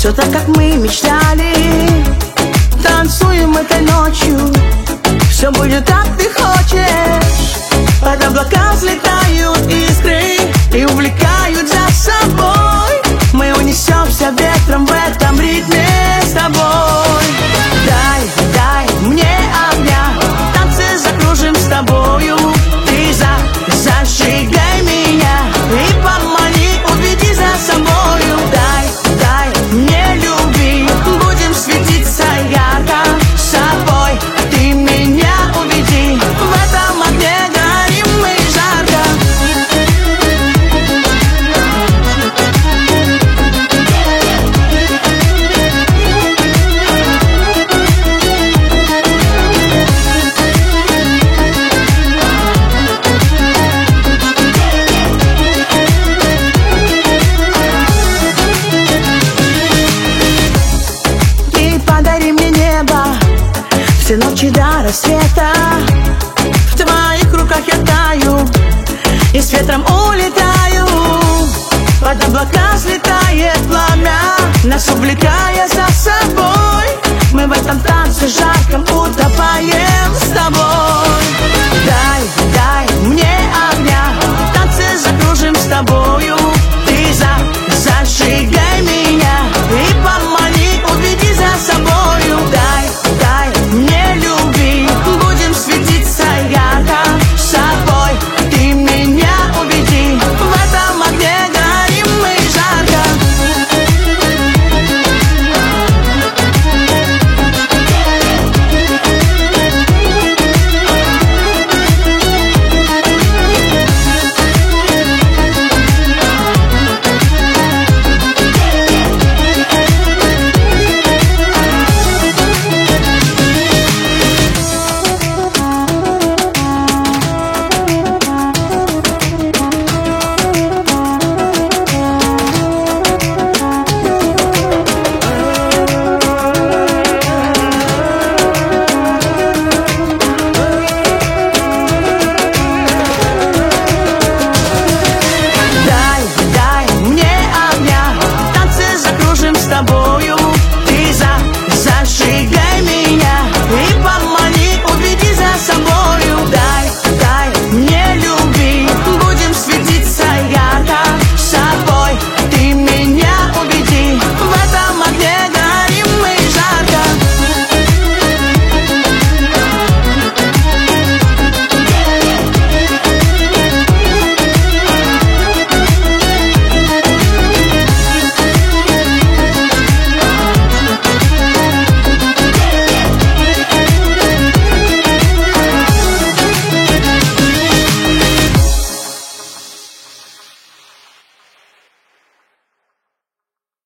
все так, как мы мечтали. Танцуем этой ночью, все будет так, ты хочешь. Под облака взлетают искры и увлекают за собой. Мы унесемся ветром в этом ритме с тобой. Дай мне огня, танцы закружим с тобою. Ты зажигай меня и помани, уведи за собою. Дай мне любви, будем светиться ярко собой. Ты меня уведи, в этом огне горим мы жарко. Все ночи до рассвета в твоих руках я таю и с ветром улетаю. Под облака взлетает пламя, нас увлекая за собой. Мы в этом танце жарком утонули.